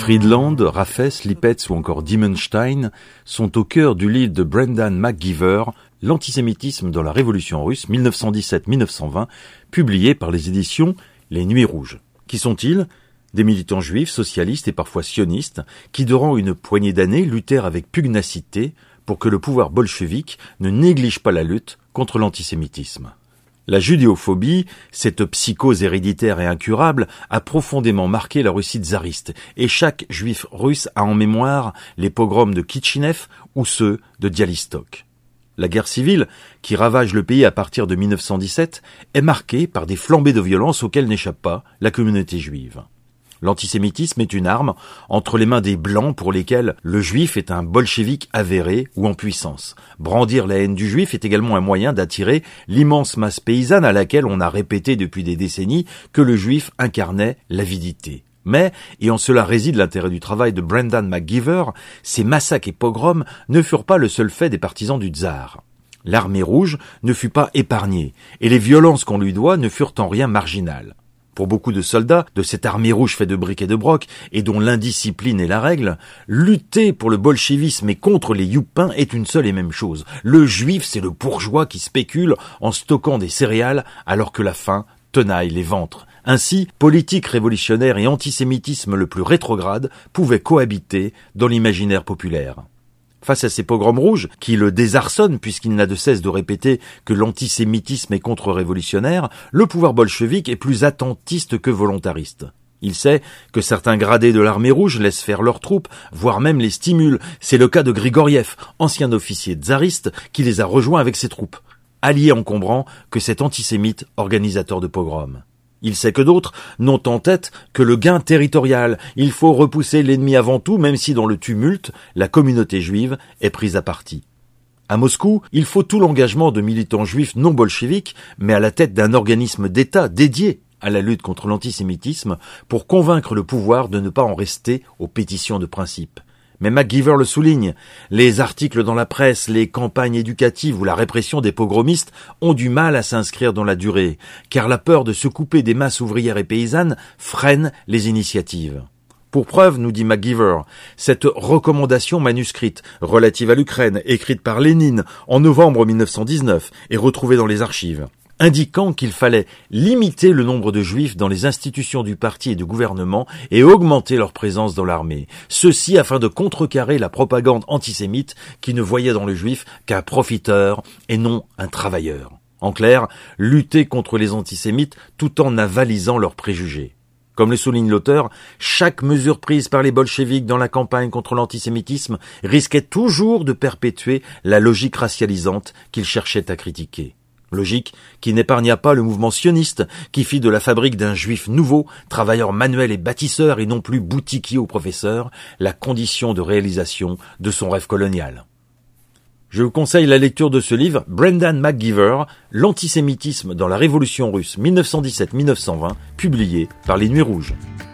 Friedland, Raffes, Lippetz ou encore Dimenstein sont au cœur du livre de Brendan McGeever, L'antisémitisme dans la Révolution russe 1917-1920, publié par les éditions Les Nuits Rouges. Qui sont-ils ? Des militants juifs, socialistes et parfois sionistes, qui durant une poignée d'années luttèrent avec pugnacité pour que le pouvoir bolchevique ne néglige pas la lutte contre l'antisémitisme. La judéophobie, cette psychose héréditaire et incurable, a profondément marqué la Russie tsariste, et chaque juif russe a en mémoire les pogroms de Kitchinev ou ceux de Bialystok. La guerre civile, qui ravage le pays à partir de 1917, est marquée par des flambées de violence auxquelles n'échappe pas la communauté juive. L'antisémitisme est une arme entre les mains des Blancs pour lesquels le juif est un bolchevique avéré ou en puissance. Brandir la haine du juif est également un moyen d'attirer l'immense masse paysanne à laquelle on a répété depuis des décennies que le juif incarnait l'avidité. Mais, et en cela réside l'intérêt du travail de Brendan McGeever, ces massacres et pogroms ne furent pas le seul fait des partisans du tsar. L'armée rouge ne fut pas épargnée, et les violences qu'on lui doit ne furent en rien marginales. Pour beaucoup de soldats de cette armée rouge faite de briques et de broc, et dont l'indiscipline est la règle, lutter pour le bolchevisme et contre les youpins est une seule et même chose. Le juif, c'est le bourgeois qui spécule en stockant des céréales alors que la faim tenaille les ventres. Ainsi, politique révolutionnaire et antisémitisme le plus rétrograde pouvaient cohabiter dans l'imaginaire populaire. Face à ces pogroms rouges, qui le désarçonnent puisqu'il n'a de cesse de répéter que l'antisémitisme est contre-révolutionnaire, le pouvoir bolchevique est plus attentiste que volontariste. Il sait que certains gradés de l'armée rouge laissent faire leurs troupes, voire même les stimulent. C'est le cas de Grigoriev, ancien officier tsariste, qui les a rejoints avec ses troupes. Allié encombrant que cet antisémite organisateur de pogroms. Il sait que d'autres n'ont en tête que le gain territorial. Il faut repousser l'ennemi avant tout, même si dans le tumulte, la communauté juive est prise à partie. À Moscou, il faut tout l'engagement de militants juifs non bolcheviques, mais à la tête d'un organisme d'État dédié à la lutte contre l'antisémitisme pour convaincre le pouvoir de ne pas en rester aux pétitions de principe. Mais McGeever le souligne, les articles dans la presse, les campagnes éducatives ou la répression des pogromistes ont du mal à s'inscrire dans la durée, car la peur de se couper des masses ouvrières et paysannes freine les initiatives. Pour preuve, nous dit McGeever, cette recommandation manuscrite relative à l'Ukraine, écrite par Lénine en novembre 1919 et retrouvée dans les archives, indiquant qu'il fallait limiter le nombre de juifs dans les institutions du parti et du gouvernement et augmenter leur présence dans l'armée. Ceci afin de contrecarrer la propagande antisémite qui ne voyait dans le juif qu'un profiteur et non un travailleur. En clair, lutter contre les antisémites tout en avalisant leurs préjugés. Comme le souligne l'auteur, chaque mesure prise par les bolcheviks dans la campagne contre l'antisémitisme risquait toujours de perpétuer la logique racialisante qu'ils cherchaient à critiquer. Logique qui n'épargna pas le mouvement sioniste, qui fit de la fabrique d'un juif nouveau, travailleur manuel et bâtisseur et non plus boutiquier ou professeur, la condition de réalisation de son rêve colonial. Je vous conseille la lecture de ce livre, Brendan McGeever, L'antisémitisme dans la Révolution russe 1917-1920, publié par Les Nuits Rouges.